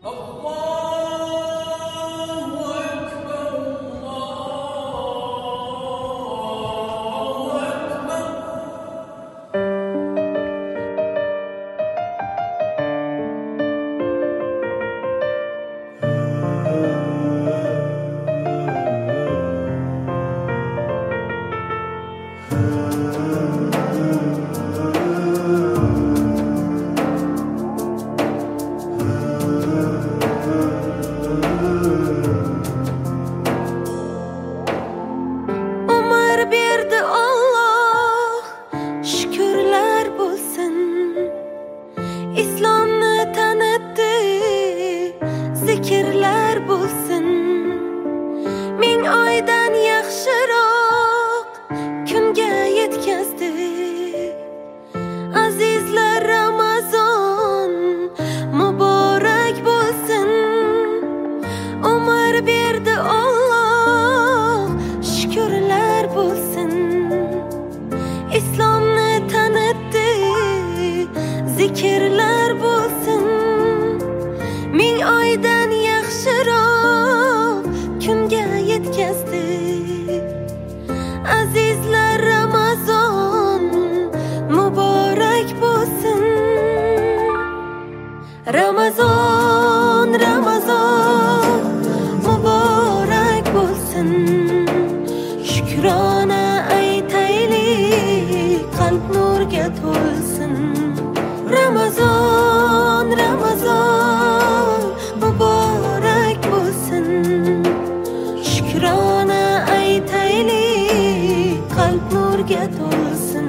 İslam'ı tanıttı, zikirler bulsun. Min aydan yaxşıroq kunga yetkazdi. Azizlar, Ramazon muborak bo'lsin. Umr berdi Alloh, shukrlar bo'lsin. İslam'ı tanıttı, zikirler bo'lsin. Min oydan yaxshiroq kunga yetkazdi. Azizlar, Ramazon muborak bo'lsin. Ramazon, Ramazon muborak bo'lsin. Shukrona aytaylik, qalb nurga to'lsin. Ramazon, Ramazon muborak bo'lsin. Shukrona aytaylik, qalb nurga to'lsin.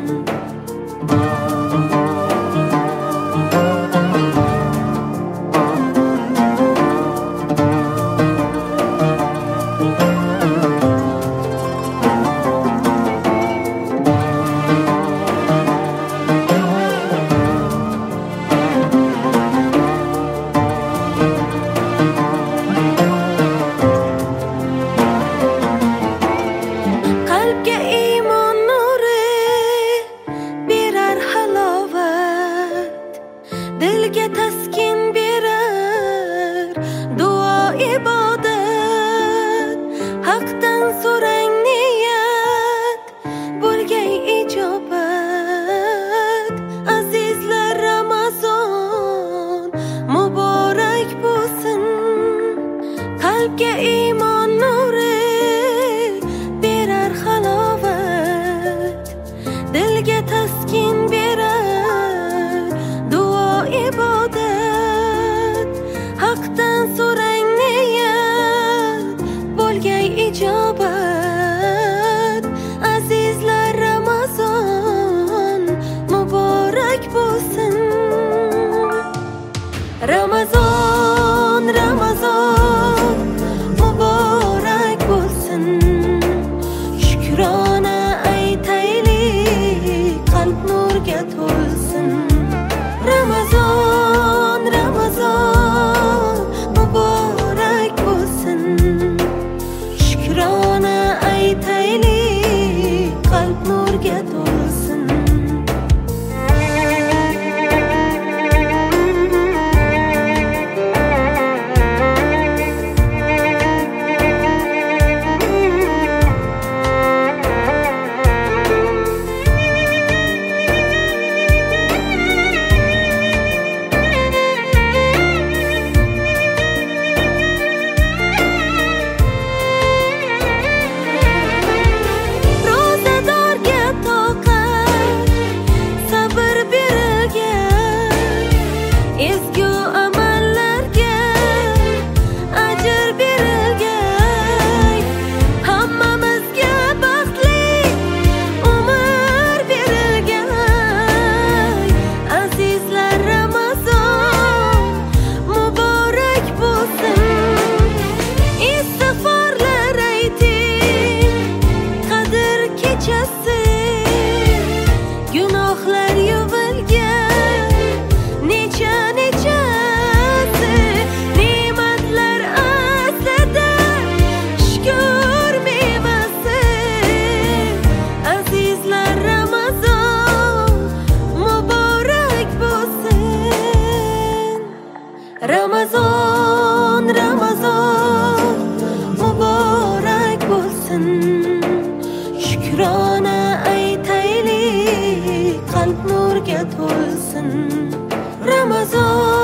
Qalbga iymon nuri berar halovat, dilga taskin berar duo ibodat. Haqdan so'rang niyat, bo'lgay ijobat. Azizlar, Ramazon muborak bo'lsin. Qalbga iymon nuri berar halovat, dilga taskin berar duo ibodat. Haqdan so'rang niyat, bo'lgay ijobat. Azizlar, Ramazon muborak bo'lsin. Ramazon, Ramazon muborak bo'lsin. Shukrona aytaylik, qalb nurga to'lsin. Ramazon, Ramazon muborak bo'lsin. Shukrona aytaylik, qalb nurga to'lsin. Ramazon, Ramazon muborak bo'lsin. Shukrona aytaylik, qalb nurga to'lsin. Ramazon